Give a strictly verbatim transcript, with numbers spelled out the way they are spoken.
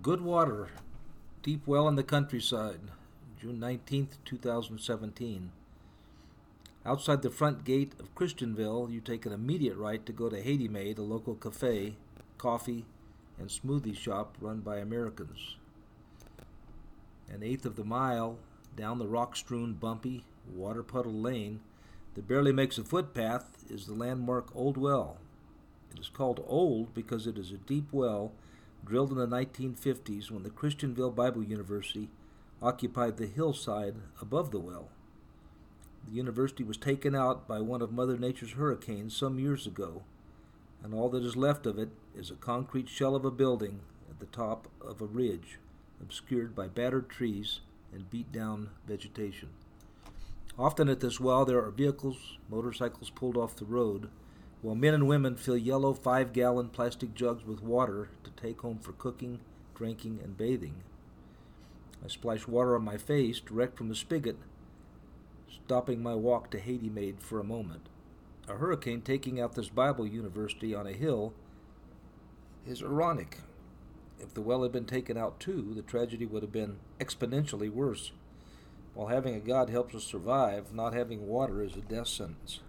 Good water, deep well in the countryside, June nineteenth, two thousand seventeen. Outside the front gate of Christianville, you take an immediate right to go to Haiti Maid, a local cafe, coffee, and smoothie shop run by Americans. An eighth of the mile down the rock-strewn, bumpy, water-puddled lane that barely makes a footpath is the landmark Old Well. It is called Old because it is a deep well drilled in the nineteen fifties when the Christianville Bible University occupied the hillside above the well. The university was taken out by one of Mother Nature's hurricanes some years ago, and all that is left of it is a concrete shell of a building at the top of a ridge, obscured by battered trees and beat-down vegetation. Often at this well there are vehicles, motorcycles pulled off the road, while men and women fill yellow five-gallon plastic jugs with water to take home for cooking, drinking, and bathing. I splash water on my face direct from the spigot, stopping my walk to Haiti Maid for a moment. A hurricane taking out this Bible university on a hill is ironic. If the well had been taken out too, the tragedy would have been exponentially worse. While having a God helps us survive, not having water is a death sentence.